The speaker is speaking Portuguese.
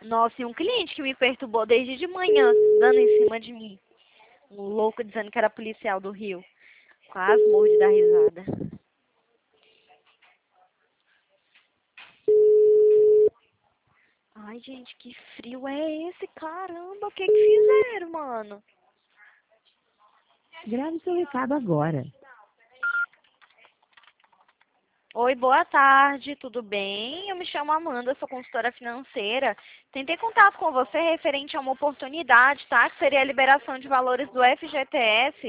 Nossa, e um cliente que me perturbou desde de manhã, dando em cima de mim. Um louco dizendo que era policial do Rio. Quase morro de dar risada. Ai, gente, que frio é esse? Caramba, o que que fizeram, mano? Grave seu recado agora. Oi, boa tarde, tudo bem? Eu me chamo Amanda, sou consultora financeira. Tentei contato com você referente a uma oportunidade, tá? Que seria a liberação de valores do FGTS.